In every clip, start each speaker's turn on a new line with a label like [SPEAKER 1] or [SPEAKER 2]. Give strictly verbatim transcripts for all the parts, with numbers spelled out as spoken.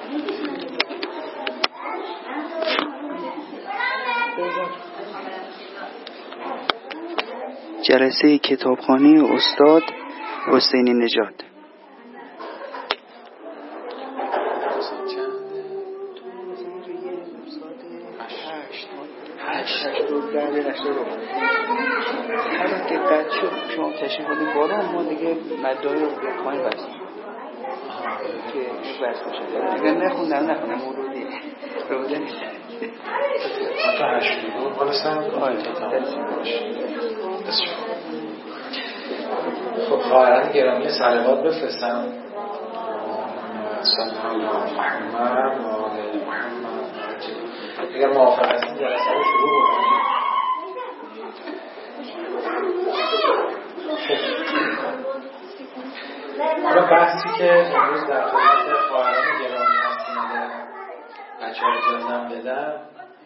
[SPEAKER 1] جلسه کتابخوانی استاد حسینی نژاد. هر دقت شد شما تشریف کنید بالا، ما دیگه مدعای رو به پایین بستیم که این بست باشه. اگر نخوندم نخوندم مورودی رو بوده نیست
[SPEAKER 2] تا هشت دور بالا سن
[SPEAKER 1] آره
[SPEAKER 2] خب خواهران گرامی صلوات بفرستم صلی الله محمد و آل محمد. اگر موافق هستیم جلسه رو شروع بکنیم. حالا بحثی که امروز در خدمت خواهران گرامی هستیم بچه ها اجازم بدم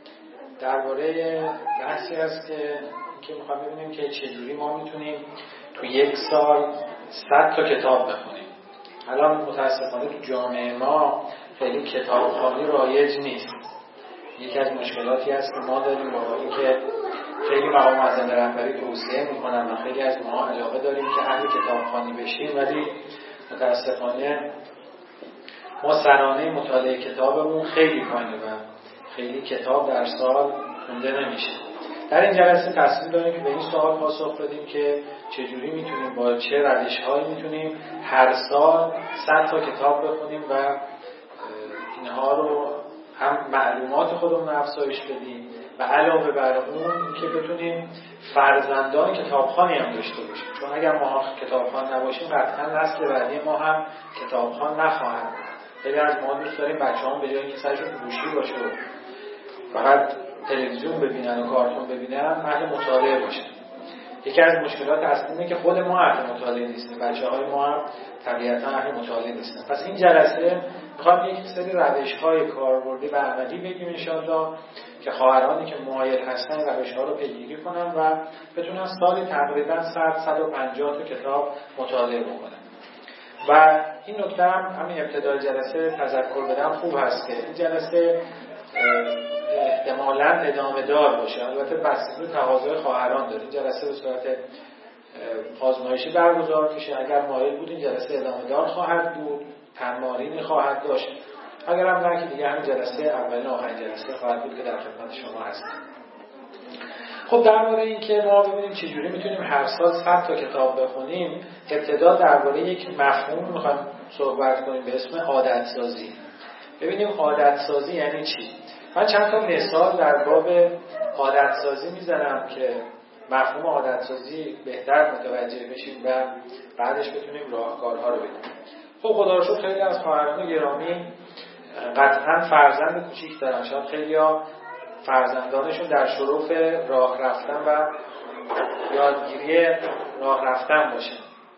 [SPEAKER 2] درباره بحثی هست که که میخوام ببینیم که چجوری ما میتونیم تو یک سال صد تا کتاب بخونیم. الان متاسفانه تو جامعه ما خیلی کتابخوانی رایج نیست. یکی از مشکلاتی هست که ما داریم با اینکه خیلی مقام معظم رهبری توصیه میکنن و خیلی از ما علاقه داریم که اهل کتابخوانی بشیم، ولی متاسفانه ما سرانه مطالعه کتابمون خیلی پایینه و خیلی کتاب در سال خونده نمیشه. در این جلسه تصمیم داریم که به این سوال پاسخ بدیم که چجوری میتونیم با چه روش‌هایی میتونیم هر سال صد تا کتاب بخونیم و اینها رو هم معلومات خودمون رو افزایش بدیم و علاوه بر اون که بتونیم فرزندان کتابخوانی هم داشته باشیم، چون اگر ما کتابخوان نباشیم قطعا نسل بعدی ما هم کتابخوان نخواهند. خیلی از ما دوست داریم بچه‌هام به جای اینکه سرشون گوشی باشه و فقط تلویزیون ببینن و کارتون ببینن اهل مطالعه باشن. یکی از مشکلات اصلی اینه که خود ما اهل مطالعه نیستیم، بچه‌های ما هم طبیعتا اهل مطالعه نیستن. پس این جلسه میخوام یک سری روش‌های کاربردی و عملی بگیم انشاءالله که خواهرانی که مایل هستن روش‌ها رو پیگیری کنن و بتونن سالی تقریبا صد تا صد و پنجاه تا کتاب مطالعه بکنن. و این نکته هم همین ابتدای جلسه تذکر بدم خوب هست که این جلسه احتمالاً ادامه دار باشه. البته بستگی به تقاضای خواهران داره. این جلسه به صورت آزمایشی برگزار میشه. اگر مایل بود این جلسه ادامه دار خواهد بود، تمارینی خواهد داشت. اگر هم نه که دیگه همین جلسه اولین و آخرین جلسه خواهد بود که در خدمت شما هستم. خب درباره این که ما ببینیم چجوری میتونیم هر سال صد تا کتاب بخونیم، ابتدا درباره یک مفهوم میخوایم صحبت کنیم به اسم عادت سازی. ببینیم عادت سازی یعنی چی؟ من چند تا مثال در باب عادت سازی میزنم که مفهوم عادت سازی بهتر متوجه بشیم و بعدش بتونیم راهکارها رو بدیم. خب خدا رو شکر خیلی از خواهران گرامی قطعاً فرزند کوچیک دارن. شاید خیلی‌ها فرزندانشون در شرف راه رفتن و یادگیری راه رفتن باشه.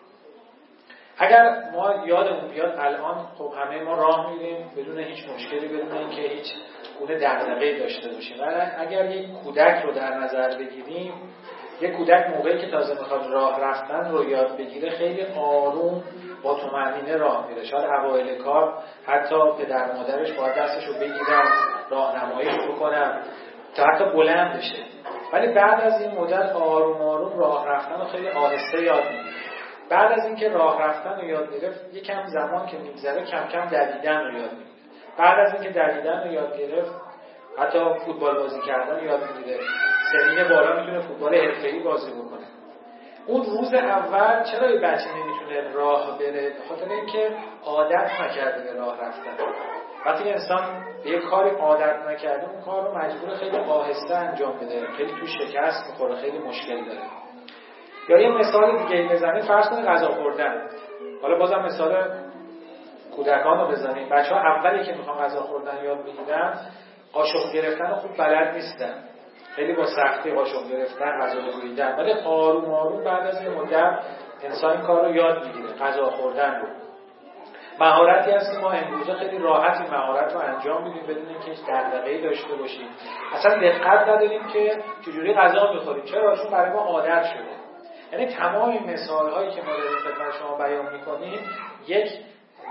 [SPEAKER 2] اگر ما یادمون بیاد الان خب همه ما راه میریم بدون هیچ مشکلی، بدون اینکه هیچ گونه دغدغه‌ای داشته باشیم. ولی اگر یک کودک رو در نظر بگیریم، یک کودک موقعی که تازه میخواد راه رفتن رو یاد بگیره خیلی آروم با طمأنینه راه میره. شاید اوایل کار حتی پدر مادرش باید دستش رو بگیرن، راهنماییش بکنن تا حتی بلند بشه. ولی بعد از این مدت آروم آروم راه رفتن رو خیلی آهسته یاد میگیره. بعد از اینکه راه رفتن رو یاد گرفت، یکم زمان که میگذره کم کم دویدن رو یاد میگیره. بعد از اینکه دویدن رو یاد گرفت، حتی فوتبال بازی کردن رو یاد میگیره. سنین بالا میتونه فوتبال حرفه‌ای بازی بکنه. اون روز اول چرا یه بچه نمیتونه راه بره؟ به خاطر اینکه عادت نکرده به راه رفتن. وقتی انسان به یه کاری عادت نکرده، اون کار رو مجبور خیلی آهسته انجام بده، خیلی تو شکست میخوره، خیلی مشکل داره. یا یه مثال دیگه بزنید، فرض کنید غذا خوردن. حالا بازم مثال کودکان رو بزنید. بچه‌ها اولی که میخوان غذا خوردن یاد بگیرن، قاشق گرفتن رو خوب بلد نیستن. خیلی با سختی قاشق گرفتن، غذا رو بریدن. ولی آروم آروم بعد از یه مدت انسان این کار رو یاد میگیره، غذا خوردن رو. مهارتی هست که ما امروزه خیلی راحتی مهارت رو انجام میدیم بدون اینکه هیچ دغدغه‌ای داشته باشیم. اصلا دقت نداریم که چجوری غذا می‌خوریم. چرا؟ چون برای ما عادت شده. یعنی تمام این مثال‌هایی که ما داریم خدمت شما بیان می‌کنیم یک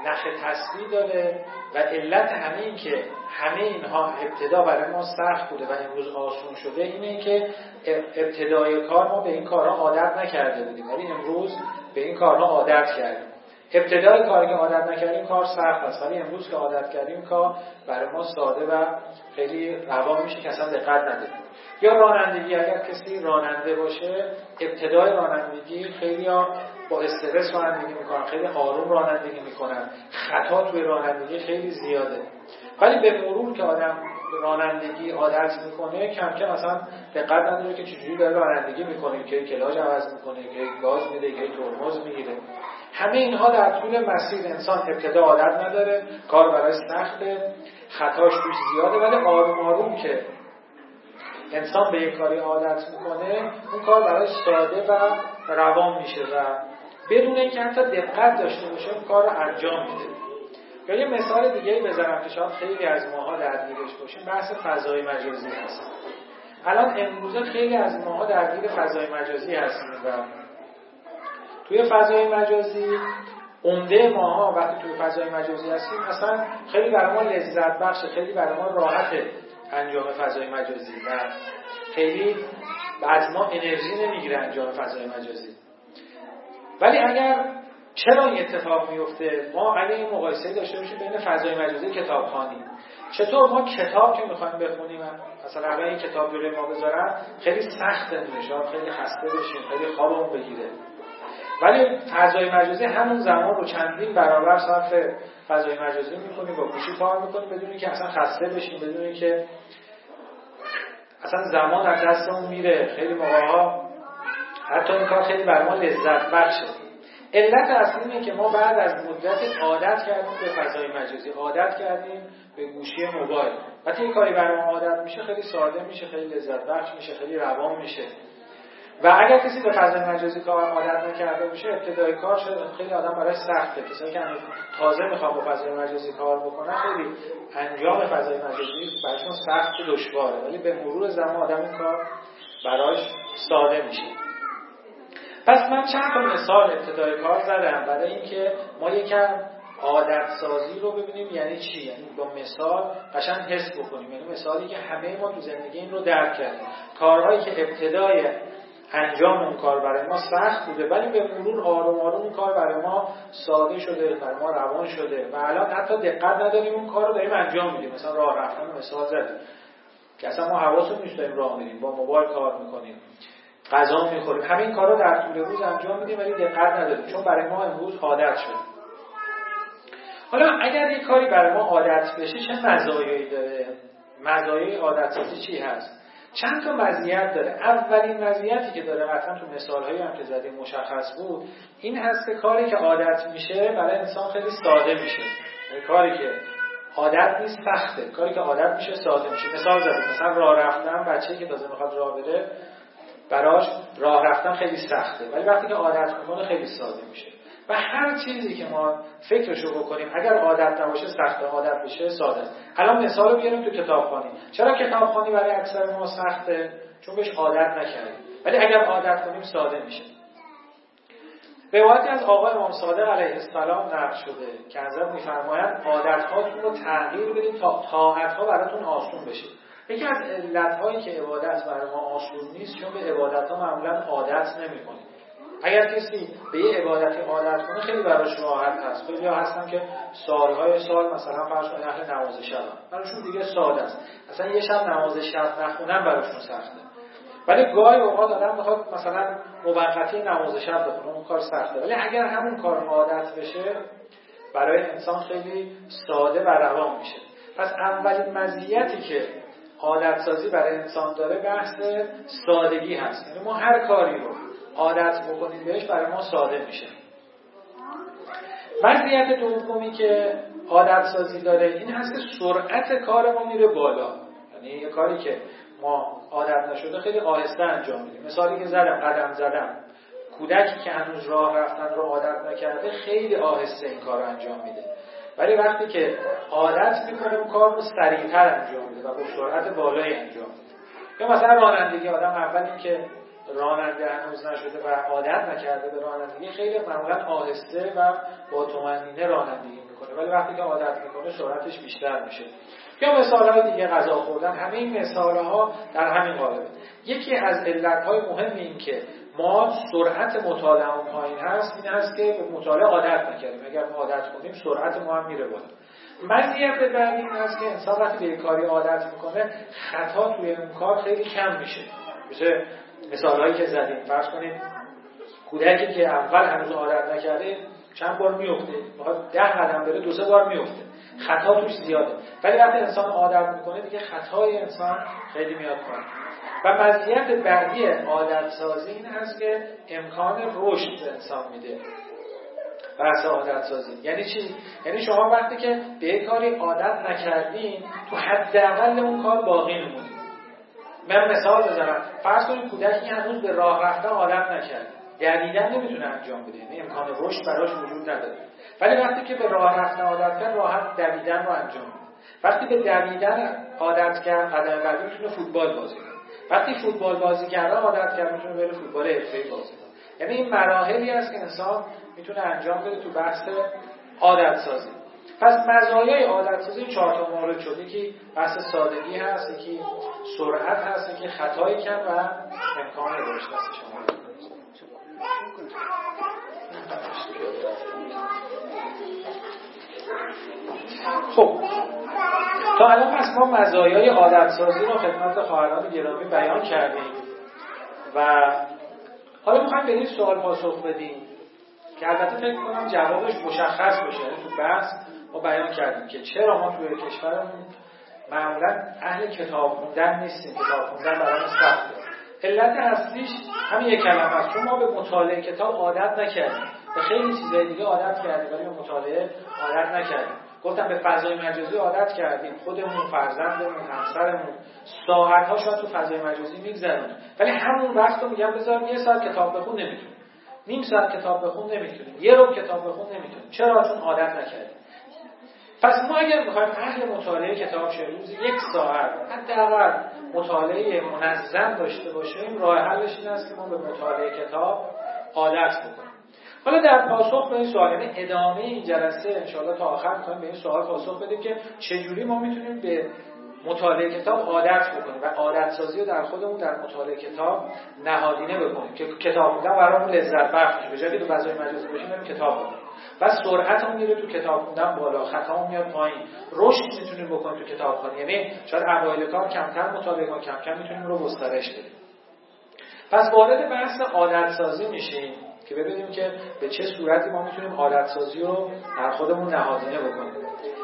[SPEAKER 2] نخ تسبیح داره و علت همه این که همه اینها ابتدا برای ما سخت بوده و امروز آسون شده اینه که ابتدای کار ما به این کارها عادت نکرده بودیم ولی امروز به این کارها عادت کردیم. ابتدای کاری که عادت نکردیم کار سخت است ولی امروز که عادت کردیم کار برای ما ساده و خیلی روان میشه که اصلا دقت نداریم. یا رانندگی، اگر کسی راننده باشه ابتدای رانندگی خیلی ها با استرس رانندگی میکنن، خیلی آروم رانندگی میکنن، خطا توی رانندگی خیلی زیاده. ولی به مرور که آدم رانندگی عادت میکنه کم کم مثلا دقت نداره که چجوری داره رانندگی میکنه، که کلاژ عوض میکنه، که گاز میده، که ترمز میگیره. همه اینها در طول مسیر انسان ابتدا عادت نداره، کار برای سخته، خطاش توش زیاده، ولی آروم آروم که انسان به یک کاری عادت میکنه اون کار برای ساده و روان میشه و بدون اینکه حتی دقت داشته باشه اون کار رو انجام میده. یا یه مثال دیگه بزنم که شاید خیلی از ماها درگیرش باشیم، بحث فضای مجازی هست. الان امروزه خیلی از ماها درگیر فضای مجازی هستیم و توی فضای مجازی عمده ماها وقتی توی فضای مجازی هستیم اصلا خیلی برای ما لذت بخشه، خیلی برای ما راحته انجام فضای مجازی و خیلی از ما انرژی نمیگیره انجام فضای مجازی. ولی اگر چرا این اتفاق میفته؟ ما اگه این مقایسه داشته باشیم بین فضای مجازی کتابخوانی، چطور ما کتاب که میخوایم بخونیم مثلا اگر این کتاب جلوی ما بذارن خیلی سخته میشه، خیلی خسته بشیم، خیلی خوابمون بگیره. ولی فضای مجازی همون زمان رو چندین برابر صرف فضای مجازی میکنیم، با گوشی کار میکنیم بدون اینکه اصلا خسته بشیم، بدون اینکه اصلا زمان از دستمون میره. خیلی موقع‌ها حتی این کار خیلی برای ما لذت بخشه. علت اصلی اینه که ما بعد از مدت عادت کردیم به فضای مجازی، عادت کردیم به گوشی موبایل. وقتی این کاری برای ما عادت میشه خیلی ساده میشه، خیلی لذت بخش میشه، خیلی روان میشه. و اگر کسی به فضای مجازی کار عادت نکرده باشه ابتدای کار شاید خیلی آدم برای سخته. کسایی که تازه میخوان با فضای مجازی کار بکنن خیلی انجام فضای مجازی براشون سخت و دشواره، ولی به مرور زمان آدم این کار براش ساده میشه. پس من چند تا مثال ابتدای کار زدم برای اینکه ما یکم عادت سازی رو ببینیم یعنی چی، یعنی با مثال قشنگ حس بکنیم، یعنی مثالی که همه ما تو زندگی این رو درک کردیم. کارهایی که ابتدای انجام اون کار برای ما سخت بوده ولی به مرور آروم آروم اون کار برای ما ساده شده، برای ما روان شده و الان حتی دقت نداریم اون کار رو داریم انجام میدیم. مثلا راه رفتن مثال زدیم که اصلا ما حواسمون نیست داریم راه میریم، با موبایل کار میکنیم، غذا میخوریم، همه این کارا در طول روز انجام میدیم ولی دقت نداریم چون برای ما امروز عادت شده. حالا اگر یک کاری برای ما عادت بشه چه مزایایی داره؟ مزایای عادت سازی چی هست؟ چند تا مزیت داره. اولین مزیتی که داره قطعا تو مثال‌هایی هم که زدیم مشخص بود این هست که کاری که عادت میشه برای انسان خیلی ساده میشه. کاری که عادت نیست سخته، کاری که عادت میشه ساده میشه. مثال زدیم مثلا راه رفتن، بچه‌ای که تازه میخواد راه بره براش راه رفتن خیلی سخته ولی وقتی که عادت میکنه خیلی ساده میشه. و هر چیزی که ما فکرشو بکنیم اگر عادت نباشه سخته، عادت بشه ساده. الان مثال رو بیاریم تو کتابخوانی. چرا کتابخوانی برای اکثر ما سخته؟ چون بهش عادت نکردیم. ولی اگر عادت کنیم ساده میشه. روایتی از آقا امام صادق علیه السلام نقل شده که حضرت میفرمایند عادت‌هاتون رو تغییر بدید تا طاعت‌ها براتون آسون بشه. یکی از علت‌هایی که عبادت برای ما آسون نیست چون به عبادت‌ها معمولاً عادت نمی‌کنیم. اگر کسی به یه عبادتی عادت کنه خیلی براش راحت هست. خیلی ها هستن که سالهای سال مثلا فرض کنید اهل نماز شب براشون دیگه ساده است. اصلا یه شب نماز شب نخونن براشون سخته. ولی گاهی اوقات آدم میخواد مثلا موقتی نماز شب بخونه، اون کار سخته. ولی اگر همون کار عادت بشه برای انسان خیلی ساده و روان میشه. پس اولین مزیتی که عادت سازی برای انسان داره بحث سادگی هست. یعنی ما هر کاری رو عادت بکنیم بهش برای ما ساده میشه. مزیت دومی که عادت سازی داره این هست که سرعت کار ما میره بالا. یعنی یه کاری که ما عادت نشده خیلی آهسته انجام میدیم. مثالی که زدم قدم زدم، کودکی که هنوز راه رفتن رو عادت نکرده خیلی آهسته این کار رو انجام میده. ولی وقتی که عادت میکنه اون کار رو سریعتر انجام میده و با سرعت بالایی انجام میده. یا مثلا رانندگی، آدم اول این که راننده هنوز نشده و عادت نکرده به رانندگی خیلی معمولا آهسته و با طمأنینه رانندگی میکنه. میکنه، ولی وقتی که عادت میکنه سرعتش بیشتر میشه. یا مثالهای دیگه، غذا خوردن، همه این مثالها در همین قالب. یکی از علتهای مهم این که ما سرعت مطالعه پایین هست این هست که به مطالعه عادت نکردیم. اگر ما عادت کنیم سرعت ما هم میره بالا. مزیت بعدی این است که انسان وقتی به کاری عادت میکنه خطا توی اون کار خیلی کم میشه. مثل مثالهایی که زدیم، فرض کنید کودکی که اول هنوز عادت نکرده چند بار میفته، میخواد ده قدم بره دو سه بار میفته، خطا توش زیاده. ولی وقتی انسان عادت میکنه دیگه خطای انسان خیلی میاد پایین. و مزیت بعدی عادت سازی این هست که امکان رشد به انسان میده. بحث عادت سازی یعنی چی؟ یعنی شما وقتی که به کاری عادت نکردین تو حداقل اون کار باقی میمونید. من مثال بزنم، فرض کنید کودکی هنوز به راه رفتن عادت نکرده، دویدن نمیتونه انجام بده، یعنی امکان رشد براش وجود نداره. ولی وقتی که به راه رفتن عادت کرد راحت دویدن رو انجام میده. وقتی به دویدن عادت کرد قدم بعدی میتونه فوتبال بازی کنه. وقتی فوتبال بازی کرده عادت کرد میتونه بره فوتبال حرفه‌ای بازی کنه. یعنی این مراحلی است که انسان میتونه انجام بده تو بحث عادت سازی. پس مزایای عادت سازی چهار تا مورد شده که بحث سادگی هست، یکی سرعت هست، یکی خطای کم و امکان رشد هست. شما خب تا الان پس ما مزایای عادت سازی رو خدمت خواهران گرامی بیان کردیم و حالا میخوایم به این سوال پاسخ بدیم که البته فکر کنم جوابش مشخص باشه. یعنی تو بحث ما بیان کردیم که چرا ما توی کشورمون معمولا اهل کتاب خوندن نیستیم، کتاب خوندن برامون سخته. علت اصلیش همین یک کلمه است، چون ما به مطالعه کتاب عادت نکردیم. به خیلی چیزای دیگه عادت کردیم ولی به مطالعه عادت نکردیم. گفتم به فضای مجازی عادت کردیم، خودمون، فرزندمون، همسرمون ساعت‌ها شاید تو فضای مجازی میگذرونیم، ولی همون وقت رو میگم بذار یه ساعت کتاب بخون نمیتونیم، نیم ساعت کتاب بخون نمیتونیم، یه رو کتاب بخون نمیتونیم. چرا؟ چون عادت نکردیم. پس ما اگر میخوایم اهل مطالعه کتاب شه، روزی یک ساعت حداقل مطالعه منظم داشته باشیم، راه حلش این است که ما به مطالعه کتاب عادت بکنیم. حالا در پاسخ به این سوال، یعنی ادامه این جلسه انشاءالله تا آخر میخوایم به این سوال پاسخ بدیم که چجوری ما میتونیم به مطالعه کتاب عادت بکنیم و عادت سازی رو در خودمون در مطالعه کتاب نهادینه بکنیم که کتاب خوندن برامون لذت بخش بشه. به جای اینکه تو فضای مجازی باشیم بریم کتاب بخونیم. بس سرعتمون میره تو کتاب خوندن بالا، خطامون میاد پایین، رشد میتونیم بکنیم تو کتاب خوندن. یعنی شاید اوایل کار کمتر مطالعه کنیم، کم کم میتونیم رو گسترش بدیم. پس وارد بحث عادت سازی میشیم که ببینیم که به چه صورتی ما میتونیم عادت سازی رو در خودمون نهادینه بکنیم.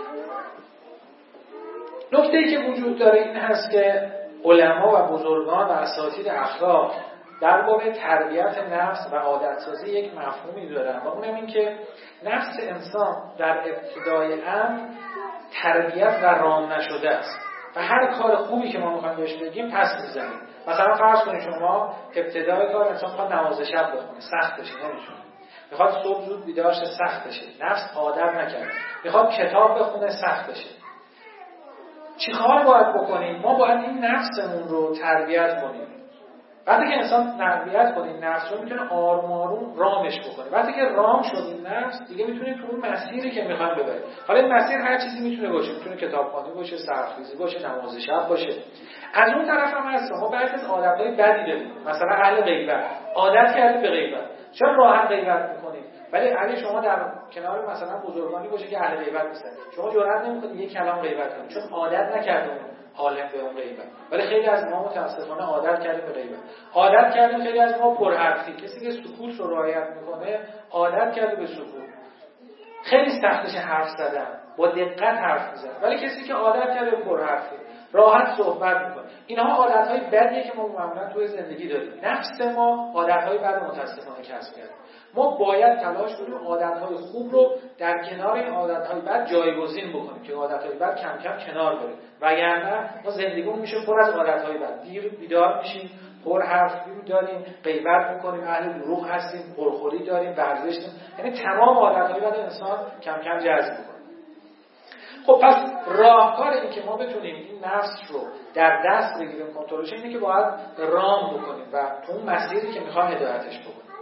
[SPEAKER 2] نکته‌ای که وجود داره این هست که علما و بزرگان و اساتید اخلاق در باب تربیت نفس و عادت سازی یک مفهومی دارن و اونم این که نفس انسان در ابتدای امر تربیت و رام نشده است و هر کار خوبی که ما میخوایم بهش بگیم پس میزنیم. مثلا فرض کنید شما ابتدای کار انسان میخواد نماز شب بخونه، سخت بشه، نمیتونه. میخواد صبح زود بیدار شه، سخت بشه، نفس عادت نکرده. میخواد کتاب بخونه، سخت بشه. چی کار باید بکنیم؟ ما باید این نفسمون رو تربیت کنیم. وقتی که انسان تربیت کنه نفس رو میتونه آروم آروم رامش بکنه. وقتی که رام شد این نفس دیگه میتونه تو اون مسیری که میخوام ببره. حالا این مسیر هر چیزی میتونه باشه، میتونه کتابخوانی باشه، سرخیزی باشه، نماز شب باشه. از اون طرف هم هست ما بعضی از عادت‌های بدی داریم. مثلا اهل غیبت، عادت کردیم به غیبت. چرا راحت غیبت میکنیم؟ ولی اگه شما در کنار مثلا بزرگانی باشه که اهل غیبت نیستن، شما جرئت نمیکنید یک کلام غیبت کنید چون عادت نکردید عالم به اون غیبت. ولی خیلی از ما متاسفانه عادت کردیم به غیبت. عادت کردیم خیلی از ما پرحرفی. کسی که سکوت رو رعایت میکنه عادت کرده به سکوت. خیلی سختش حرف زدن، با دقت حرف میزنه. ولی کسی که عادت کرده به پرحرفی، راحت صحبت میکنه. اینها عادت‌های بدیه که ما معمولا توی زندگی داریم. نفس ما عادت‌های بد متاسفانه کسب کرده. ما باید تلاش کنیم عادت‌های خوب رو در کنار این عادت‌های بد جایگزین بکنیم که عادت‌های بد کم کم کنار بره. وگرنه ما زندگیمون میشه پر از عادت‌های بد. دیر بیدار میشیم، پر حرفی داریم، غیبت میکنیم، اهل دروغ هستیم، پرخوری داریم، ورزش داریم. یعنی تمام عادت‌های بد انسان کم کم جذب می‌کنه. خب پس راهکار این که ما بتونیم این نفس رو در دست بگیریم، کنترلش، اینه که باید رام بکنیم و تو اون مسیری که میخوایم هدایتش بکنیم.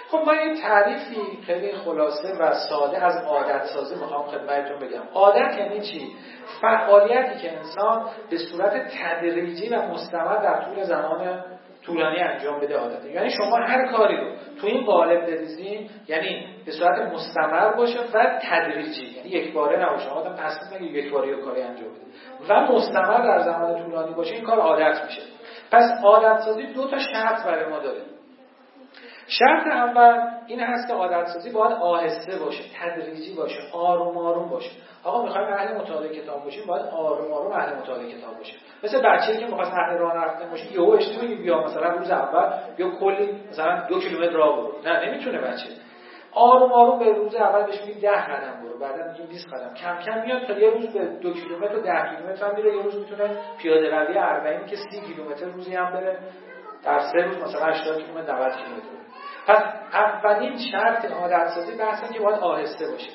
[SPEAKER 2] خب من یه تعریفی خیلی خلاصه و ساده از عادت سازی میخوام خدمتتون بگم. عادت یعنی چی؟ فعالیتی که انسان به صورت تدریجی و مستمر در طول زمان طولانی انجام بده عادت. یعنی شما هر کاری رو تو این قالب بریزین، یعنی به صورت مستمر باشه و تدریجی، یعنی یک باره نباشه. آدم اصلا نگه یک باره کاری انجام بده و مستمر در زمان طولانی باشه، این کار عادت میشه. پس عادت سازی دو تا شرط برای ما داره. شرط اول این هست که عادت سازی باید آهسته باشه، تدریجی باشه، آروم آروم باشه. آقا میخوایم اهل مطالعه کتاب باشیم، باید آروم آروم اهل مطالعه کتاب باشه. مثل بچه‌ای که میخواد اهل راه رفتن باشه، یهو اشتباه میگه بیا مثلا روز اول بیا کلی مثلا دو کیلومتر راه برو. نه نمیتونه بچه. آروم آروم به روز اول بهش میگیم ده قدم برو، بعدا میگیم بیست قدم. کم کم میاد تا یه روز به دو کیلومتر و ده کیلومتر هم میره، یه روز میتونه پیاده روی اربعین که سی کیلومتر روزی هم بره. در سه روز مثلا هشتاد کیلومتر نود کیلومتر. پس اولین شرط عادت سازی بحثه که باید آهسته باشه.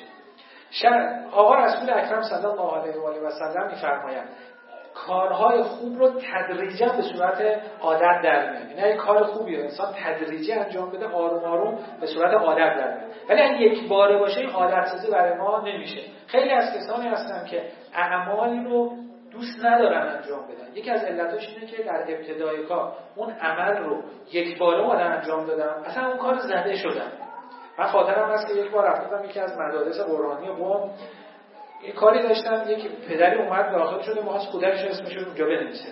[SPEAKER 2] آقا رسول اکرم صلی الله علیه و آله و سلم میفرمایند کارهای خوب رو تدریجا به صورت عادت در میاره. یعنی کار خوبی رو انسان تدریجی انجام بده، آروم آروم به صورت عادت در میاره. ولی اگه یک باره باشه این عادت سازی برای ما نمیشه. خیلی از کسانی هستن که اعمالی رو دوست ندارن انجام بدن. یکی از علتاش اینه که در ابتدای کار اون عمل رو یک باره اومدن انجام دادن، اصلا اون کار زده شدن. من خاطرم هست که یک بار رفتم یکی از مدارس قرآنی قم، یه کاری داشتن، یک پدری اومد داخل شده، ماست کودکش اسمش رو اونجا بنویسه.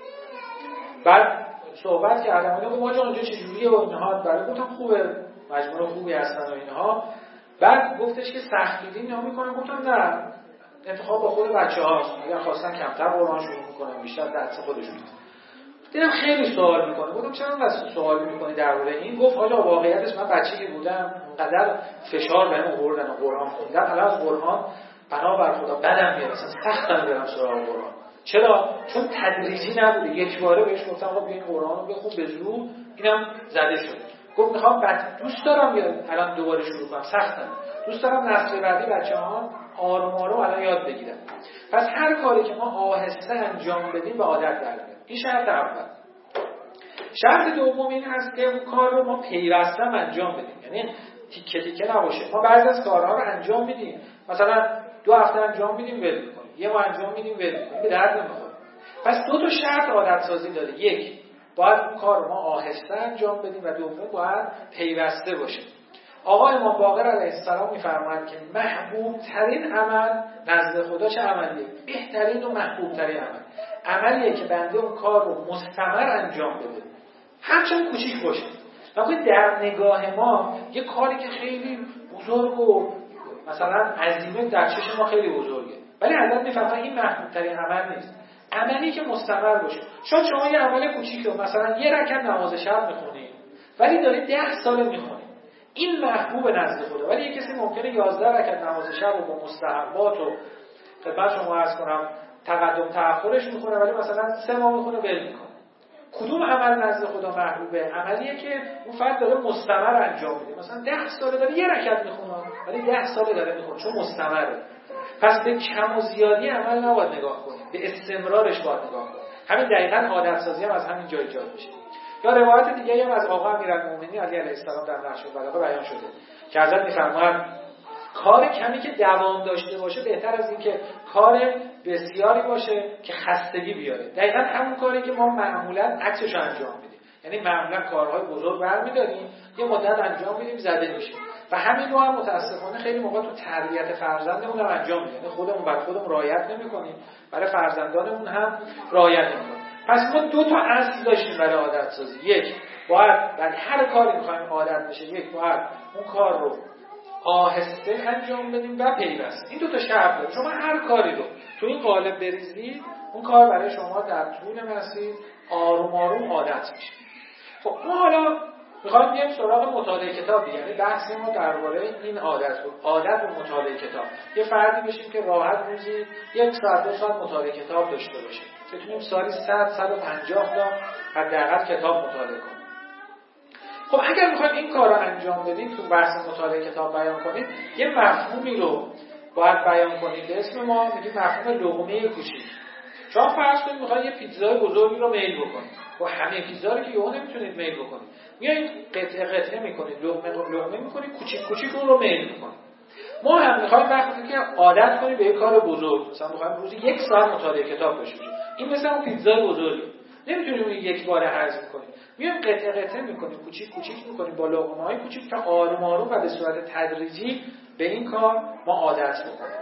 [SPEAKER 2] بعد صحبت کردم اونجا گفت آقا اونجا چجوریه و اینها، برای گفتم خوبه، مجموعه خوبی هستن و اینها. بعد گفتش که سختگیری اینا میکنن. گفتم نه، انتخاب با خود بچه‌هاست، اگر خواستن کمتر قرآن شروع میکنن بیشتر درس خودشون. دیدم خیلی سوال میکنه. گفتم چرا انقدر سوال میکنی درباره این؟ گفت حالا واقعیتش من بچگی بودم اونقدر فشار بهم آوردن و قرآن خوندم، الان از قرآن بنا بر خدا بدم میاد، اصلا سختم برم سراغ قرآن. چرا؟ چون تدریجی نبوده. یک باره بهش گفتم آقا بیا قرآن رو بخون به زور، اینم زده شد. گفت میخوام بعد دوست دارم بیاد الان دوباره شروع کنم، سختم. دوست دارم نسل بعدی بچه‌ها آروم آروم الان یاد بگیرن. پس هر کاری که ما آهسته انجام بدیم به عادت در میاد. این شرط اول. شرط دوم این هست که اون کار رو ما پیوسته انجام بدیم. یعنی تیکه تیکه نباشه. ما بعضی از کارها رو انجام میدیم، مثلا دو هفته انجام میدیم ول می‌کنیم، یه ماه انجام میدیم ول می‌کنیم، به درد نمی‌خوره. پس دو تا شرط عادت سازی داره. یک، باید اون کار رو ما آهسته انجام بدیم و دوم باید پیوسته باشه. آقا امام باقر علیه السلام می‌فرمایند که محبوب ترین عمل نزد خدا چه عملیه؟ بهترین و محبوب ترین عمل عملیه که بنده اون کار رو مستمر انجام بده، هرچند کوچیک باشه. وقتی در نگاه ما یه کاری که خیلی بزرگ و مثلا عظیمه در چشم ما خیلی بزرگه، ولی حضرت می‌فرمایند این محبوب ترین عمل نیست. عملی که مستمر باشه. شاید شما یه عمل کوچیک رو مثلا یه رکعت نماز شب می‌خونید ولی دارید ده سال می‌خونید، این محبوب نزد خدا. ولی یه کسی ممکنه یازده رکعت نماز شب رو با مستحبات و خدمت شما عرض کنم تقدم تأخرش می‌خونه ولی مثلا سه ماه می‌خونه ول می‌کنه. کدوم عمل نزد خدا محبوبه؟ عملیه که اون فرد داره مستمر انجام میده. مثلا ده ساله داره یه رکعت می‌خونه ولی ده ساله داره می‌خونه چون مستمره. پس به کم و زیادی عمل نباید نگاه کنیم، به استمرارش باید نگاه کنیم. همین دقیقاً عادت سازی هم از همین جا ایجاد میشه. یا روایت دیگه هم از آقا امیرالمومنین علی علیه السلام در نهج البلاغه بیان شده که حضرت می‌فرمایند کار کمی که دوام داشته باشه بهتر از این که کار بسیاری باشه که خستگی بیاره. دقیقاً همون کاری که ما معمولاً عکسش انجام میدیم. یعنی معمولاً کارهای بزرگ برمی‌داریم، یه مدت انجام میدیم زده میشه. و همین رو هم متاسفانه خیلی موقع تو تربیت فرزندمون هم انجام میدیم. یعنی خودمون بر خودمون رعایت نمی‌کنیم، برای فرزندانمون هم رعایت نمی‌کنیم. پس ما دو تا اصل داشتیم برای عادت سازی. یک، باید در هر کاری می‌خوایم عادت بشه، یک باید اون کار رو آهسته انجام بدیم و پیوسته. این دو تا شرط داره. شما هر کاری رو تو این قالب بریزید، اون کار برای شما در طول مسیر آروم آروم عادت میشه. خب ما حالا می‌خوایم بیایم سراغ مطالعه کتاب دیگه. یعنی بحث ما درباره این عادت بود. عادت و مطالعه کتاب. یه فردی بشیم که راحت روزی یک ساعت دو ساعت مطالعه کتاب داشته باشیم. بتونیم سالی صد صد و پنجاه تا حداقل کتاب مطالعه کنیم. خب اگر میخوایم این کار رو انجام بدیم، تو بحث مطالعه کتاب بیان کنید، یه مفهومی رو باید بیان کنید به اسم ما میگیم مفهوم لقمه کوچیک. شما فرض کنید میخواید یه پیتزای بزرگی رو میل بکنید، و همه پیتزا رو که یهو نمیتونید میل بکنید، میایید قطعه قطعه میکنید، لقمه لقمه میکنید، کوچیک کوچیک اون رو میل میکنید. ما هم میخوایم وقتی که عادت کنیم به یک کار بزرگ، مثلا میخوایم روزی یک ساعت مطالعه کتاب داشته باشیم، این مثلا اون پیتزای بزرگه، نمیتونیم اون یک باره هضم کنیم، میایم قطعه قطعه میکنیم، کوچیک کوچیک میکنیم با لقمه‌های کوچیک تا آروم آروم و به صورت تدریجی به این کار ما عادت بکنیم.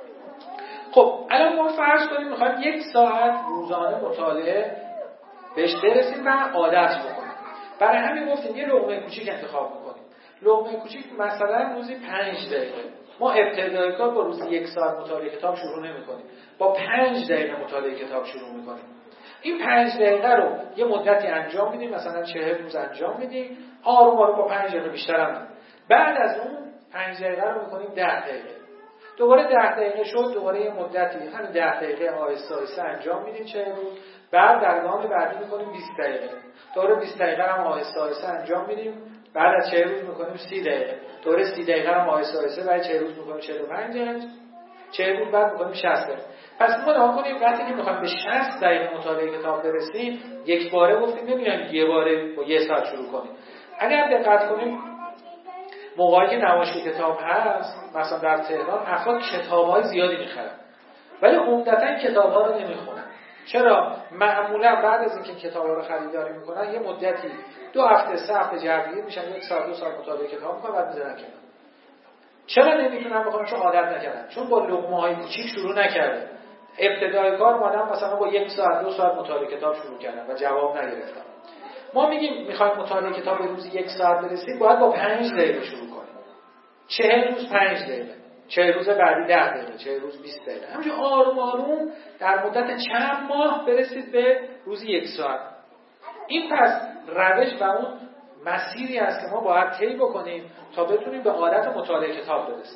[SPEAKER 2] خب الان ما فرض کنیم میخوایم یک ساعت روزانه مطالعه بهش برسیم و عادت بکنیم. برای همین گفتیم یه لقمه کوچیک انتخاب میکنیم. لقمه کوچیک مثلا روزی پنج دقیقه. ما ابتدای کار با روزی یک ساعت مطالعه کتاب شروع نمی‌کنیم. با پنج دقیقه مطالعه کتاب شروع می‌کنیم. این پنج دقیقه رو یه مدتی انجام میدیم، مثلا چهل روز انجام میدیم، آروم آروم با پنج دقیقه بیشتر هم. بعد از اون پنج دقیقه رو می‌کنیم ده دقیقه. دوباره ده دقیقه شد، دوباره یه مدتی همین ده دقیقه آهسته آهسته انجام میدیم چهل روز. بعد در گام بعدی می‌کنیم بیست دقیقه. دوباره بیست دقیقه هم آهسته آهسته انجام میدیم. بعد از چهل روز می‌کنیم سی دقیقه. دوباره سی دقیقه هم آهسته آهسته بعد چهل روز می‌کنیم چهل و پنج دقیقه. چهل روز بعد می‌کنیم شصت دقیقه. پس ما نگاه کنیم وقتی که می‌خوایم به شصت دقیقه مطالعه کتاب برسیم، یک باره گفتیم نمی‌ایم یه باره با یه ساعت شروع کنیم. اگر دقت کنیم موقعی که نمایش کتاب هست، مثلا در تهران افراد کتاب‌های زیادی می‌خرن. ولی عمدتاً کتاب‌ها رو نمی‌خونن. چرا؟ معمولا بعد از اینکه کتاب‌ها رو خریداری می‌کنن، یه مدتی دو هفته سه هفته جوگیر میشن، یک ساعت دو ساعت مطالعه کتاب می‌کنن بعد می‌ذارن کنار. چرا نمی‌تونن بخونن؟ چون عادت نکردن. چون با لقمه‌های کوچیک شروع نکردن. ابتدای کار اومدن مثلا با یک ساعت دو ساعت مطالعه کتاب شروع کردن و جواب نگرفتن. ما میگیم می‌خوایم مطالعه کتاب به روزی یک ساعت برسیم، باید با پنج دقیقه شروع کنیم. چهل روز پنج دقیقه، چهل روز بعدی ده دقیقه، چهل روز بیست دقیقه. همینجوری آروم آروم در مدت چند ماه برسید به روزی یک ساعت. این پس روش و اون مسیری است که ما باید طی بکنیم تا بتونیم به عادت مطالعه کتاب برسیم.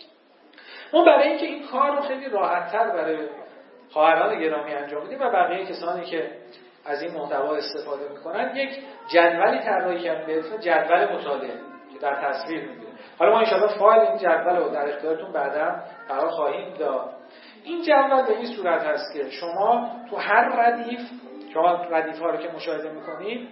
[SPEAKER 2] ما برای اینکه این کار رو خیلی راحت‌تر برای خواهران گرامی انجام بدیم و بقیه کسانی که از این محتوا استفاده می‌کنن، یک جدولی طراحی کردیم به اسم جدول مطالعه که در تصویر می‌بینید. حالا ما ان شاءالله فایل این جدول رو در اختیارتون بعدا قرار خواهیم داد. این جدول به این صورت هست که شما تو هر ردیف، شما ردیف‌ها رو که مشاهده می‌کنید،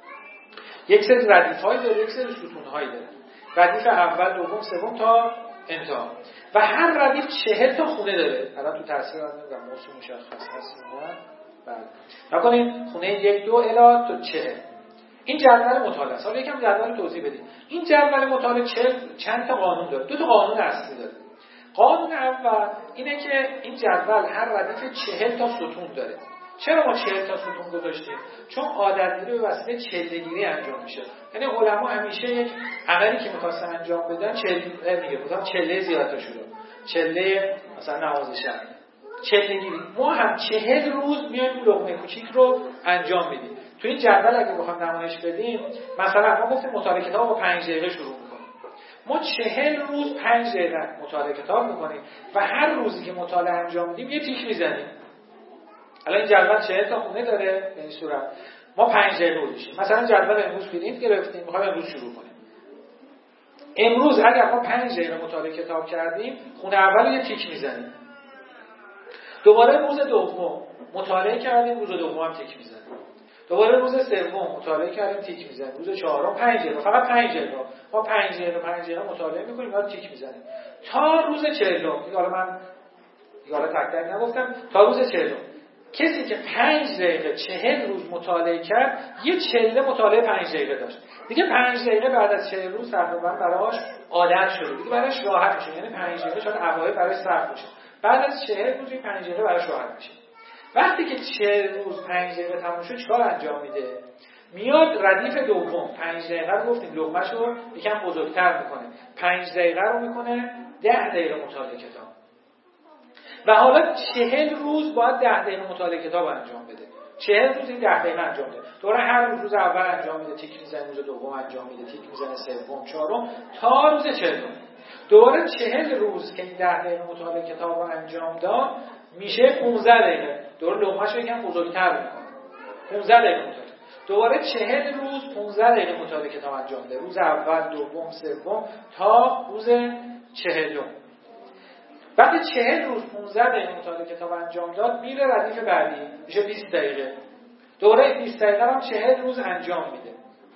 [SPEAKER 2] یک سری ردیف‌هایی داره، یک سری ستون‌هایی داره. ردیف اول، دوم، سوم تا انتها. و هر ردیف چهل تا خونه داره. الان تو تصویر نمی‌دونم موضوع مشخص هست نه؟ بله. نکنین خونه یک دو الی تا چهل. این جدول مطالعه است. حالا یکم جدول توضیح بدیم. این جدول مطالعه چهل چند تا قانون داره. دو تا قانون اصلی داره. قانون اول اینه که این جدول هر ردیف چهل تا ستون داره. چرا ما چهل تا ستون گذاشتیم؟ چون عادتگیری به وسیله چله‌گیری انجام میشه. یعنی علما همیشه یک عملی که می‌خواستن انجام بدن چله میگه، مثلا چله زیادت شده. چله مثلا نماز شب. چله‌گیری. ما هم چهل روز میایم لقمه کوچیک رو انجام میدیم. تو این جدول اگه بخوام نمایش بدیم، مثلا ما گفتیم مطالعه کتاب با پنج دقیقه شروع می‌کنیم. ما چهل روز پنج دقیقه مطالعه کتاب می‌کنیم و هر روزی که مطالعه انجام میدیم یه تیک میزنیم. الان این جدول چهل تا خونه داره به این صورت. ما پنج دقیقه گذاشتیم. مثلا جدول امروز پرینت گرفتیم، می‌خوایم امروز شروع کنیم. امروز اگر ما پنج دقیقه مطالعه کتاب کردیم، خونه اول یه تیک میزنیم. دوباره روز دوم مطالعه کردیم، روز دوم هم تیک میزنیم. دوباره روز سوم مطالعه کردیم، تیک میزنیم. روز چهارم پنج دقیقه، فقط پنج دقیقه. ما پنج دقیقه پنج دقیقه مطالعه می‌کنیم، بعد تیک میزنیم. تا روز چهلم. دیگه حالا من دیگه حالا تک تک نگفتم، تا روز چهلم. کسی که پنج دقیقه چهل روز مطالعه کرد، یه چله مطالعه پنج دقیقه داشت. دیگه پنج دقیقه بعد از چهل روز تقریبا براش عادت شده. دیگه براش راحت میشه. یعنی پنج دقیقه شاید اوایل براش سخت باشه. بعد از چهل روز این پنج دقیقه براش راحت میشه. وقتی که چهل روز پنج دقیقه تموم شد چیکار انجام میده؟ میاد ردیف دوم پنج دقیقه رو گفتیم لقمه‌شو یکم بزرگتر میکنه. پنج دقیقه رو میکنه ده دقیقه مطالعه کتاب. و حالا چهل روز باید ده دقیقه مطالعه کتاب انجام بده. چهل روز این ده دقیقه انجام بده. دوباره هر روز روز اول انجام میده، تیک میزنه، روز دوم انجام میده، تیک میزنه، سوم، چهارم تا روز چهلم. دوباره چهل روز که این ده دقیقه مطالعه کتاب رو انجام داد میشه پانزده دقیقه. دوباره لقمه‌شو یکم بزرگتر میکنه. پانزده دقیقه مطالعه. دوباره چهل روز پانزده دقیقه مطالعه کتاب انجام بده. روز اول، دوم، سوم تا روز چهلم. وقتی چهل روز پانزده دقیقه مطالعه کتاب انجام داد میره ردیف بعدی میشه بیست دقیقه. دوره بیست دقیقه هم چهل روز انجام میده.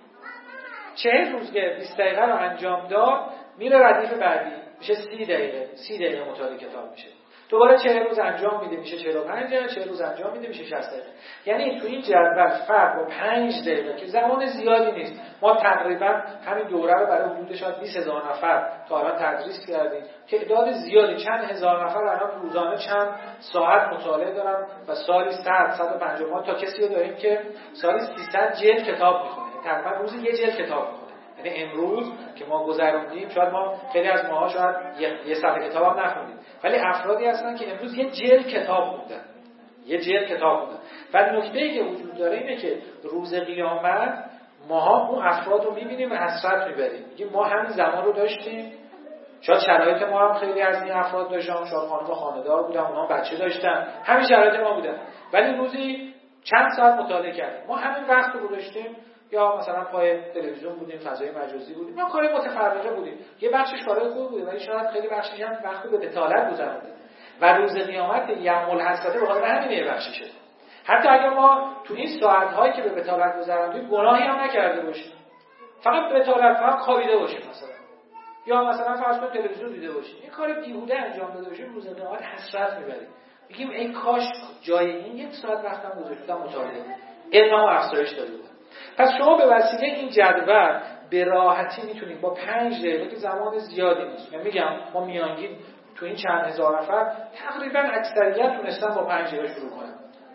[SPEAKER 2] چهل روز که بیست دقیقه رو انجام داد میره ردیف بعدی میشه سی دقیقه. سی دقیقه مطالعه کتاب میشه. دوباره چهل روز انجام میده میشه چهل و پنج دقیقه. چهل روز انجام میده میشه شصت دقیقه. یعنی تو این جدول فرق با پنج دقیقه که زمان زیادی نیست. ما تقریبا همین دوره رو برای حدود شاید بیست هزار نفر تا الان تدریس کردیم. تعداد زیادی چند هزار نفر الان روزانه چند ساعت مطالعه دارن و سالی صد صد و پنجاه ما تا کسی رو داریم که سالی سیصد جلد کتاب میخونه. تقریبا روزی یه جلد کتاب میخونه. یعنی امروز که ما گذروندیم شاید ما خیلی از ماها شاید یه صفحه کتاب هم نخوندیم، ولی افرادی هستن که امروز یه جلد کتاب خوندن. یه جلد کتاب خوندن. و نکته‌ای که وجود داره اینه که روز قیامت ماها اون افراد رو می‌بینیم و حسرت می‌بریم. میگیم ما همین زمان رو داشتیم. شاید شرایط ما هم خیلی از این افراد داشتن، شاید خانم و خانه‌دار بودن، اونها بچه داشتن، همین شرایط ما بودن. ولی روزی چند ساعت مطالعه کردیم. ما همین وقت رو داشتیم، یا مثلا پای تلویزیون بودیم، فضای مجازی بودیم، یا کاری متفرقه بودیم. یه بخشش کارهای خوب بود ولی شاید خیلی بخشش هم وقتی به بتالت گذروندیم. و روز قیامت یوم الحسرت به خاطر همین یه بخششه. حتی اگر ما تو این ساعت‌هایی که به بتالت گذروندیم گناهی هم نکرده باشیم، فقط بتالت فقط خوابیده باشیم مثلا، یا مثلا فرض کن تلویزیون دیده باشیم، یه کار بیهوده انجام داده باشیم، روز قیامت حسرت می‌بریم. میگیم ای کاش جای این یک ساعت وقتم گذاشتم مطالعه، علمم افزایش داده بودم. پس شما به وسیله این جدول به راحتی میتونید با پنج دقیقه که زمان زیادی نیست، من میگم ما میانگین تو این چند هزار نفر تقریبا اکثریت تونستن با پنج دقیقه شروع کنن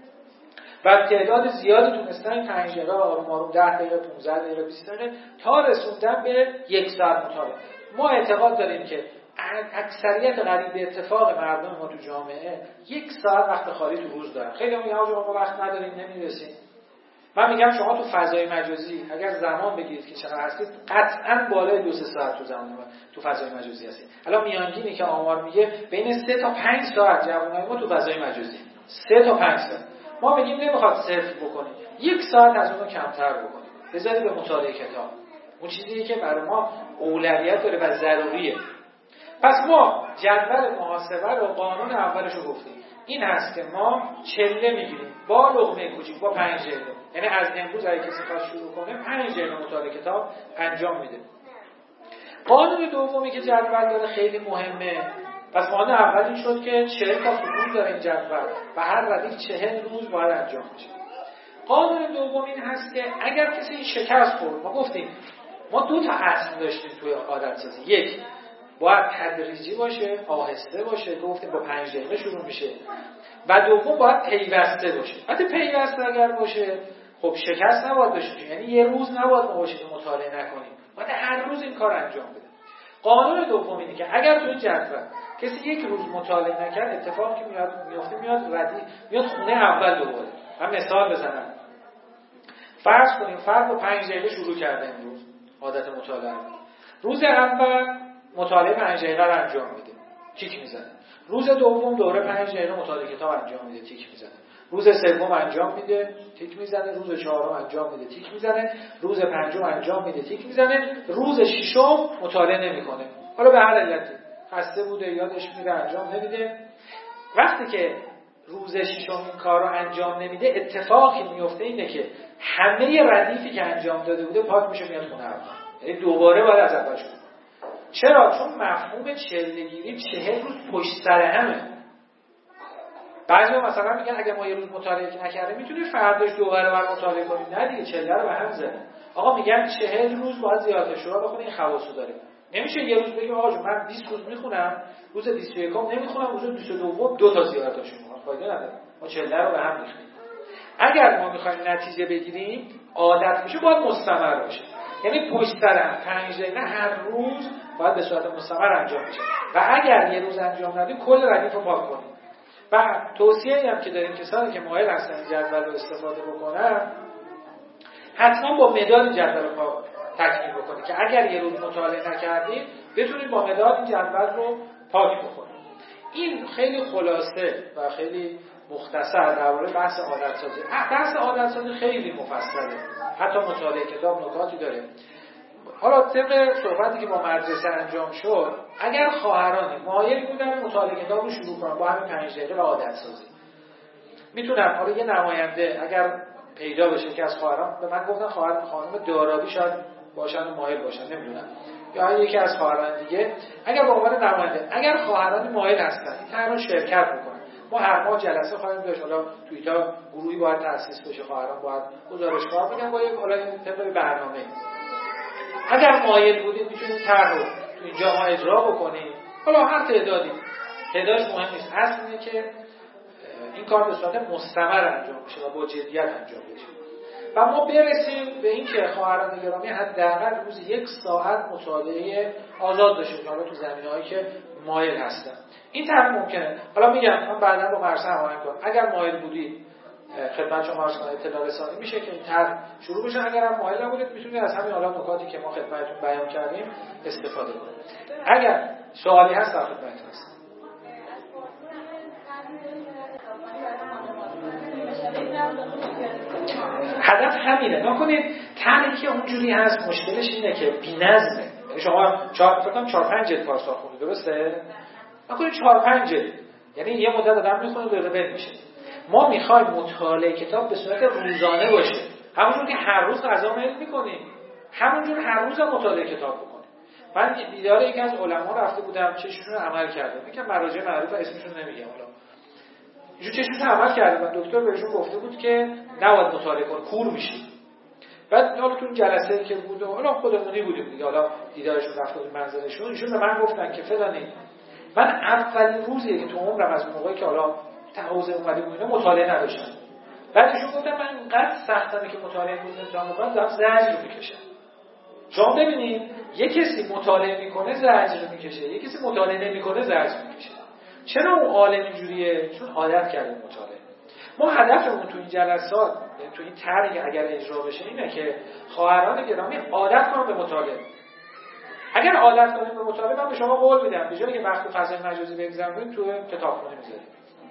[SPEAKER 2] و تعداد زیادی تونستن این پنج دقیقه آروم آروم ده دقیقه پانزده دقیقه بیست دقیقه تا رسوندن به یک ساعت مطالعه. ما اعتقاد داریم که اکثریت قریب به اتفاق مردم ما تو جامعه یک ساعت وقت خالی تو روز دارن. خیلی میگن آقا ما وقت نداریم نمیرسیم. من میگم شما تو فضای مجازی اگر زمان بگیرید که چقدر هستید قطعاً بالای دو سه ساعت تو زمان تو فضای مجازی هستید. الان میانگینی که آمار میگه بین سه تا پنج ساعت جوانای ما تو فضای مجازی. سه تا پنج ساعت. ما میگیم نمیخواد صفر بکنید. یک ساعت از اون کمتر بکنید. بذارید به مطالعه کتاب. اون چیزیه که برای ما اولویت داره و ضروریه. پس ما جدول محاسبه رو قانون اولش رو گفتیم. این هست که ما چله میگیریم با لقمه کوچیک با پنج دقیقه. یعنی از امروز اگه کسی خواست شروع کنه پنج دقیقه مطالعه کتاب انجام میده. قانون دومی که جدول داره خیلی مهمه. پس قانون اول این شد که چهل تا ستون داره این جدول و هر ردیف چهل روز باید انجام بشه. قانون دوم این هست که اگر کسی شکست خورد، ما گفتیم ما دو تا اصل داشتیم توی عادت سازی. یک باید تدریجی باشه، آهسته باشه، گفتیم با پنج دقیقه شروع میشه. و دوم باید پیوسته باشه. حتی پیوسته اگر باشه خب شکست نباید داشته، یعنی یه روز نباید ما باشیم که مطالعه نکنیم، باید هر روز این کار انجام بده. قانون دوم اینه که اگر تو این جدول کسی یک روز مطالعه نکرد، اتفاقی که میاد میفته میاد ردی میاد خونه اول دوباره. من مثال بزنم. فرض کنیم فرد با پنج دقیقه شروع کرده امروز عادت مطالعه. روز اول مطالعه پنج دقیقه رو انجام میده، تیک میزنه. روز دوم دوره پنج دقیقه مطالعه کتاب انجام میده، تیک میزنه. روز سوم انجام میده، تیک میزنه. روز چهارم انجام میده، تیک میزنه. روز پنجم انجام میده، تیک میزنه. روز ششم مطالعه نمیکنه. حالا به هر علتی خسته بوده، یادش میره، انجام نمیده. وقتی که روز ششم این کار رو انجام نمیده، اتفاقی میفته اینه که همه ردیفی که انجام داده بوده پاک میشه میاد خونه اول. یعنی دوباره باید از اول شروع. چرا؟ چون مفهوم چله‌گیری چهل روز پشت سر همه. بعضیا مثلا میگن اگه ما یه روز مطالعه نکردیم میتونیم فرداش دوباره بر مطالعه کنیم. نه دیگه، چله رو به هم زدن. آقا میگن چهل روز باید زیارت شورا بخونه، این خواصو داره. نمیشه یه روز بگیم آقا جون من بیست روز میخونم، روز بیست و یکم نمیخونم، روز بیست و دوم دو تا زیارتاشو میخونم. فایده نداره. ما چله رو به هم ریختیم. اگر ما میخوایم نتیجه بگیریم، عادت بشه باید مستمر باشه. یعنی پشت سر هم پنج دقیقه هر روز باید به صورت مستمر انجام بشه. و اگر یه روز انجام ندیم کل ردیف رو پاک کنیم. و توصیه‌ای هم که داریم کسانی که مایل هستن این جدول رو استفاده بکنن، حتما با مداد جدول رو تکمیل بکنید که اگر یه روز مطالعه نکردید بتونید با مداد این جدول رو پاک بکنید. این خیلی خلاصه و خیلی مختصر درباره بحث عادت سازی. بحث عادت سازی خیلی مفصله. حتی مطالعه کتاب نکاتی داره. حالا طبق صحبتی که با مدرسه انجام شد، اگر خواهرانی مایل بودن مطالعه کتاب رو شروع کنن با همین پنج دقیقه و عادت سازی، میتونن حالا یه نماینده اگر پیدا بشه که از خواهران، به من گفتن خواهر خانم دارابی شاید باشن و مایل باشن، نمیدونم، یا یکی از خواهران دیگه، اگر به عنوان نماینده اگر خواهران مایل هستن این طرح شرکت بکنن، ما هر ماه جلسه خواهیم داشت، حالا توییتا گروهی باید تأسیس بشه، خواهران باید گزارشگاه بدن با یک حالا طبق برنامه. اگر مایل بودید میتونید طرح رو تو اینجا ما اجرا بکنید، حالا هر تعدادی، تعدادش مهم نیست، اصل اینه که این کار به صورت مستمر انجام بشه و با جدیت انجام بشه و ما برسیم به این که خواهران گرامی حداقل روزی یک ساعت مطالعه آزاد داشته، حالا تو زمینه‌هایی که مایل هستن. این طرح ممکنه. حالا میگم من بعدا با مرسا هماهنگ کنم، اگر مایل بودید خدمت شما عرض کنم اطلاع رسانی میشه که این طرح شروع بشه، اگر هم مایل نبودید میتونید از همین حالا نکاتی که ما خدمتتون بیان کردیم استفاده کنید. اگر سوالی هست در خدمتتون هستم. هدف همینه. نکنید طرحی که اونجوری هست مشکلش اینه که بی‌نظمه. یعنی شما چهار فکر کنم چهار پنج جلد پارسال خوندید، درسته؟ نکنید چهار پنج جلد. یعنی یه مدت آدم میخونه و رول میشه. ما میخوایم مطالعه کتاب به صورت روزانه باشه. همونجور که هر روز غذا میل میکنیم، همونجور هر روز هم مطالعه کتاب بکنیم. من دیدار یکی از علما رفته بودم، چشمشون رو عمل کرده. میگم مراجع معروف اسمشون نمیگم حالا. جو چشمشون عمل کرده و دکتر بهشون گفته بود که نباید مطالعه کن، کور میشی. بعد حالا تو جلسه‌ای که بود حالا خودمونی بودیم دیگه، حالا دیدارشون رفته بود منزلشون، ایشون به من گفتن که فلانی من اولین روزیه که تو عمرم از موقعی که حالا تحوزه اومده بود مطالعه نداشتم. بعدشون گفتم من اینقدر سختمه که مطالعه بود نمیتونم بکنم، دارم زجر رو میکشم. شما ببینید یه کسی مطالعه میکنه زجر رو میکشه، یه کسی مطالعه نمیکنه زجر میکشه. چرا اون عالم اینجوریه؟ چون عادت کرده مطالعه. ما هدفمون تو این جلسات، تو این طرحی اگر اجرا بشه اینه که خواهران گرامی عادت کنن به مطالعه. اگر عادت کنیم به مطالعه، من به شما قول میدم به جایی که وقت فضای مجازی بگذرونید تو کتابخونه میذارید.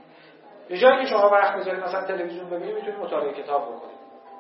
[SPEAKER 2] به جایی که شما وقت بذارید مثلا تلویزیون ببینید میتونید مطالعه کتاب بکنید.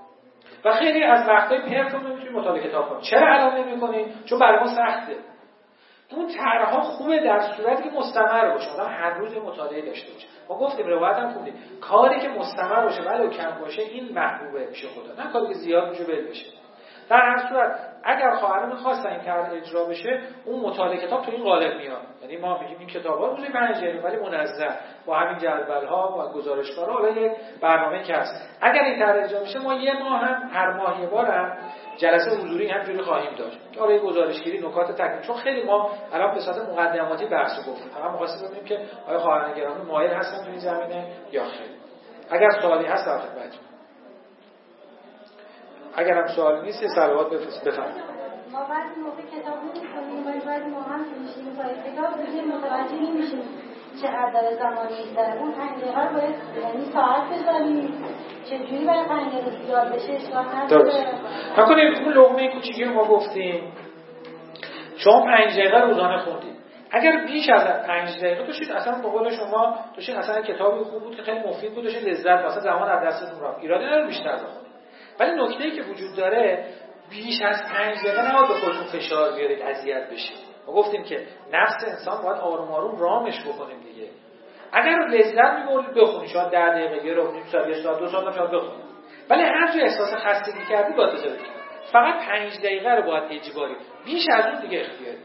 [SPEAKER 2] و خیلی از وقتای پرتون میتونید مطالعه کتاب کنید. چرا الان نمی‌کنید؟ چون برای ما سخته. اون طرح‌ها خوبه در صورتی که مستمر باشه، آدم هر روز مطالعه داشته باشه. ما گفتیم روایت هم خوندیم، کاری که مستمر باشه ولو کم باشه این محبوبه میشه خدا، نه کاری که زیاد میشه بل بشه. در هر صورت اگر خواهران خواستن این طرح اجرا بشه، اون مطالعه کتاب تو این قالب میاد. یعنی ما میگیم این کتاب‌ها روزی پنج دقیقه ولی منظم با همین جدول‌ها و گزارش‌ها، حالا یک برنامه که هست. اگر این طرح اجرا بشه، ما یه ماه هم هر ماه یه بار هم جلسه حضوری همجوری خواهیم داشت که آره گزارشگیری نکات تکمیلی، چون خیلی ما الان به صورت مقدماتی بحث گفتیم، فقط می‌خواستیم ببینیم که آیا خواهران گرامی مایل هستن تو این زمینه یا خیر. اگر سوالی هست در خدمتتون. اگر هم سوالی نیست یه صلوات بفرمایید.
[SPEAKER 3] ما وقتی موقع کتاب می‌خونیم باید ما هم می‌شیم با کتاب دیگه متوجه نمی‌شیم چه عدد زمانی داره. اون پنج دقیقه باید یعنی ساعت بذاریم چجوری برای پنج دقیقه زیاد بشه اشکال نداره.
[SPEAKER 2] نکنید اون لقمه کوچیکی ما گفتیم شما پنج دقیقه روزانه خوندید. اگر بیش از پنج دقیقه داشتید اصلا به قول شما داشتید اصلا کتابی خوب بود که خیلی مفید بود، داشتید لذت مثلا زمان از دستتون رفت، ایرادی نداره بیشتر بخونید. ولی نکته‌ای که وجود داره بیش از پنج دقیقه نباید به خودتون فشار بیارید اذیت بشید. ما گفتیم که نفس انسان باید آروم آروم رامش بکنیم دیگه. اگر لذت می‌برید بخونید، شاید ده دقیقه، یه رو نیم ساعت، یه ساعت، دو ساعت هم شاید بخونید. ولی هر جا احساس خستگی کردید باید بذارید. فقط پنج دقیقه رو باید اجباری. بیش از اون دیگه اختیاری.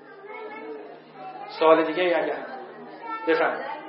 [SPEAKER 2] سوال دیگه ای اگه بفرمایید.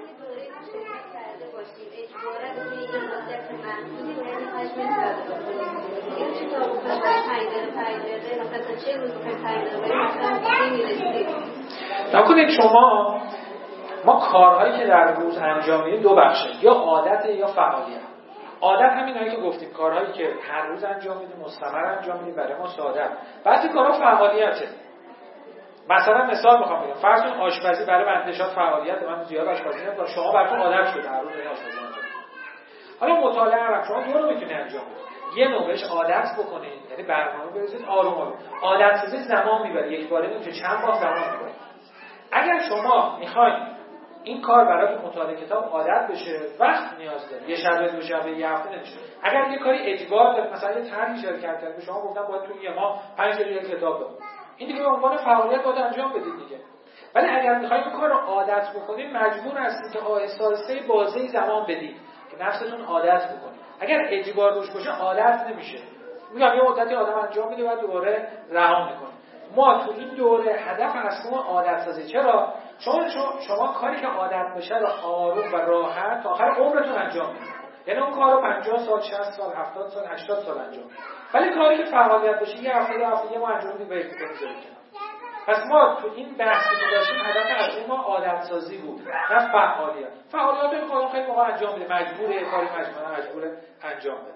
[SPEAKER 2] نکنید شما ما کارهایی که در روز انجام میدیم دو بخشه، یا عادت یا فعالیت. عادت همینایی که گفتیم، کارهایی که هر روز انجام میدیم، مستمر انجام میدیم، برای ما ساده. بعضی کارها فعالیته. مثلا مثال میخوام بگم، فرض کنید آشپزی برای بنده شاد فعالیت، من زیاد آشپزی نمی‌کنم، شما براتون عادت شده هر روز آشپزی انجام. حالا مطالعه هم شما دو رو میتونید انجام بدید. یه نوعش عادت بکنید، یعنی برنامه بریزید آروم آروم. عادت سازی زمان میبره، یک باره نمیشه، چند بار زمان میبره. اگر شما میخواید این کار برای مطالعه کتاب عادت بشه، وقت نیاز داره. یه شب دو شب یه هفته نمیشه. اگر یه کاری اجبار داره، مثلا یه طرحی شرکت کرد به شما گفتن باید تو یه ماه پنج تا کتاب بخونید، این دیگه به عنوان فعالیت باید انجام بدید دیگه. ولی اگر می‌خواید این کار رو عادت بکنید، مجبور هستید که آهسته آهسته بازه زمان بدید که نفستون عادت بکنه. اگر اجبار روش باشه عادت نمیشه. میگم یه مدتی آدم انجام میده بعد دوباره رها میکنه. ما تو این دوره هدف اصلی ما عادت سازی. چرا؟ چون شما, شما کاری که عادت بشه رو آروم و راحت تا آخر عمرتون انجام میدید. یعنی اون کار رو پنجاه سال، شصت سال، هفتاد سال، هشتاد سال انجام میدید. ولی کاری که فعالیت باشه یه هفته یه هفته ما انجام میدیم و میذاریم. پس ما تو این بحثی که داشتیم هدف اصلی ما عادت سازی بود، نه فعالیت. فعالیت رو خودمون خیلی موقع انجام میده، مجبوره کاری مجبوره مجبوره انجام بده.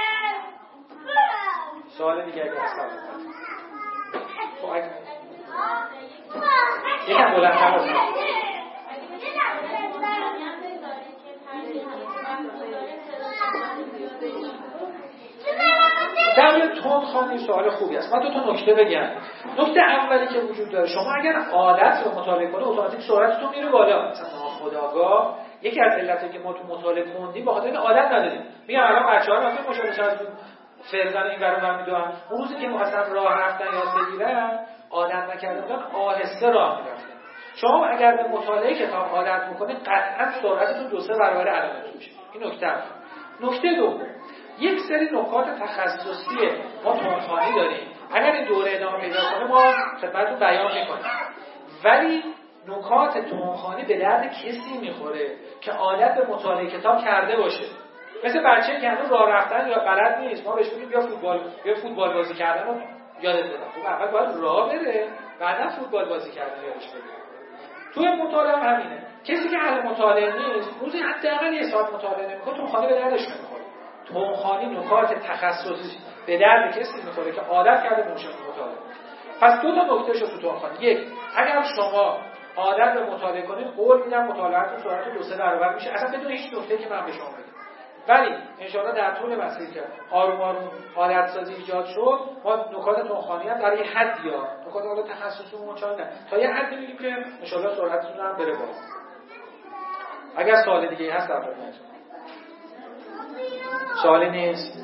[SPEAKER 2] سوال دیگه اگه هست خب اگه یکم بلندتر باشه. در مورد تندخوانی سوال خوبی است. من دو تا نکته بگم. نکته اولی که وجود داره، شما اگر عادت رو مطالعه کنید اتوماتیک سرعتتون میره بالا. مثلا ناخودآگاه یکی از علتایی که ما تو مطالعه خوندیم به خاطر اینکه عادت نداریم. میگم الان بچه‌ها وقتی مشاهده از فرزن این برام برمی میدونن، اون روزی که مثلا راه رفتن یاد بگیرن عادت نکرده بودن، آهسته راه میرفتن. شما اگر به مطالعه کتاب عادت میکنید قطعا سرعتتون دو سه برابر علامت میشه. این نکته اول. نکته دوم، یک سری نکات تخصصی ما تندخوانی داریم. اگر این دوره ادامه پیدا کنه ما خدمتتون بیان میکنیم. ولی نکات تندخوانی به درد کسی میخوره که عادت به مطالعه کتاب کرده باشه. مثل بچه‌ای که هنوز راه رفتن یا بلد نیست، ما بهش میگیم بیا فوتبال بیا فوتبال بازی کردن رو یادت بدم. خب اول باید راه بره، بعدا فوتبال بازی کردن یادش بده. توی مطالعه هم همینه. کسی که اهل مطالعه نیست، روزی حداقل یه ساعت مطالعه نمی‌کنه، تندخوانی به دردش نمی‌خوره. تندخوانی نکات تخصصی به درد کسی می‌خوره که عادت کرده به مطالعه. پس دو تا نکته شو تو تندخوانی. یک، اگر شما عادت به مطالعه کنید، قول میدم مطالعه‌تون سرعت دو سه برابر میشه، اصلا بدون هیچ نکته‌ای که من به شما بگم. ولی انشاءالله در طول مسیری که آروم آروم عادت سازی ایجاد شد، ما نکات تندخوانی هم در یه حدی ها نکات حالا تخصصیمون چون نه تا یه حدی میگیم که انشاءالله سرعتتون هم بره بالا. اگر سوال دیگه هست در خدمتتون. سوالی نیست.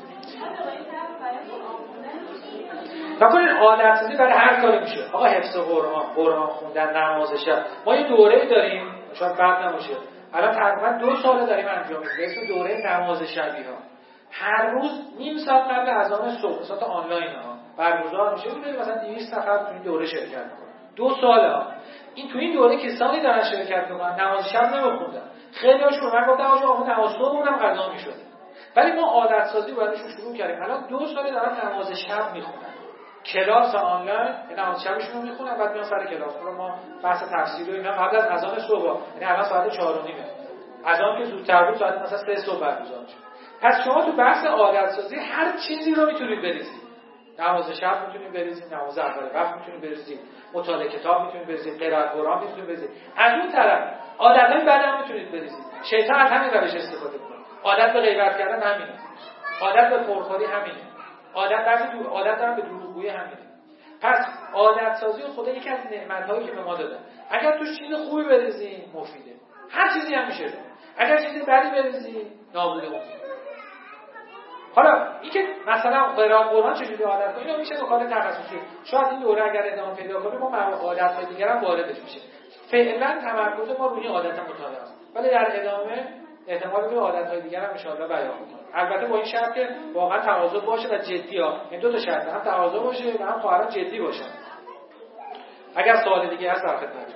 [SPEAKER 2] نکنین عادت سازی برای هر کاری میشه. آقا حفظ قرآن، قرآن خوندن، نماز شب. ما یه دوره‌ای داریم، شاید بد نباشه. الان تقریبا دو ساله داریم انجام میدیم. اسم دوره نماز شبی ها. هر روز نیم ساعت قبل اذان صبح، ساعت آنلاین ها برگزار میشه. ببینید مثلا دویست نفر تو این دوره شرکت میکنن. دو ساله ها. این تو این دوره کسانی دارن شرکت میکنن نماز شب نمیخوندن. خیلی هاشون من گفتم آقا نماز صبح هم قضا میشد. ولی ما عادت سازی براشون شروع کردیم. الان دو ساله دارن نماز شب میخونن. کلاس آنلاین نماز شبشون رو میخونن، بعد میان سر کلاس. حالا ما بحث تفسیر و اینا قبل از اذان صبح، یعنی الان ساعت چهار و نیم. اذان که زودتر بود ساعت مثلا سه صبح برگزار میشه. پس شما تو بحث عادت سازی هر چیزی رو میتونید بریزید. نماز شب میتونید بریزید، نماز اول وقت میتونید بریزید، مطالعه کتاب میتونید بریزید، قرائت قرآن میتونید بریزید. از اون طرف عادتای بدم میتونید بریزید. شیطان از همین روش استفاده میکنه. عادت به غیبت کردن همینه. عادت به پرخوری همینه. عادت بعضی دو عادت دارن به دروغگویی همینه. پس عادت سازی خدا یکی از نعمت‌هایی که به ما داده. اگر توش چیز خوبی بریزیم مفیده. هر چیزی هم میشه. اگر چیزی بدی بریزیم نابوده میشه. حالا این که مثلا قرآن قرآن چجوری عادت کنیم اینا میشه نکات تخصصی. شاید این دوره اگر ادامه پیدا کنه ما عادت‌های دیگر هم واردش میشه. فعلا تمرکز ما روی عادت مطالعه است. ولی در ادامه احتمال روی عادت‌های دیگر هم ان شاءالله بیان می‌کنم. البته با این شرط که واقعا تواضع باشه و جدی ها. این دو تا شرط، هم تواضع باشه و هم خواهران جدی باشن. اگر سوال دیگه هست در خدمت.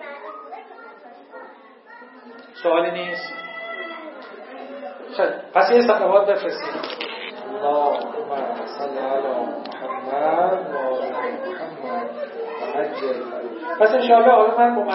[SPEAKER 2] سوالی نیست. خیلی پس یه صلوات بفرستید. اللهم صل علی محمد و آل محمد و عجل. پس ان شاء الله حالا من